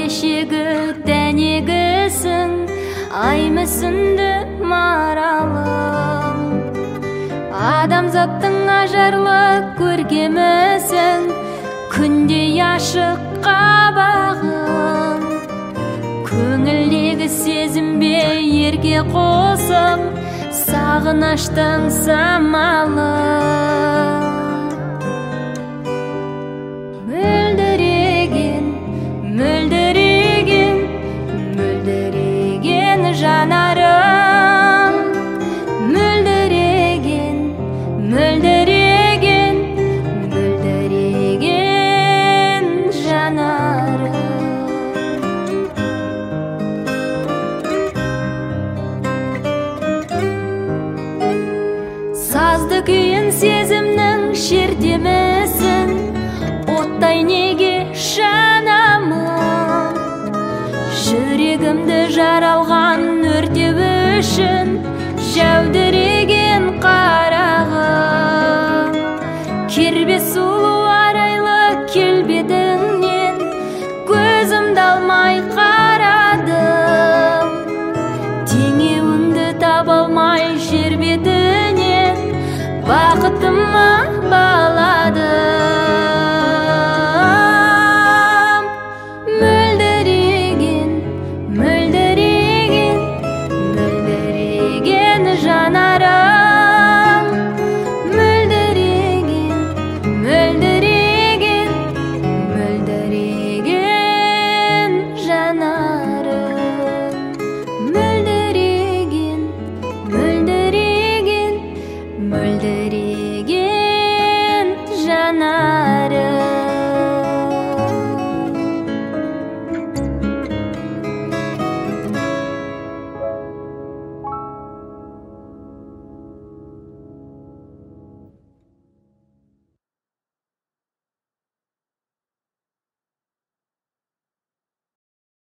шегі дәнегісің, ай мүсінді маралым. Адамзаттың ажарлы көркемісің, күндей ашық қабағың. Көңілдегі сезімбе ерке қосым, сағыныштың самалы. Мөлдіреген, мөлдіреген жанарым. Мөлдіреген, мөлдіреген, мөлдіреген жанарым. Сазды күйін сезімнің шертемісің, оттай неге жанамын. Жүрегімді жаралған өртеу үшін жәудіреген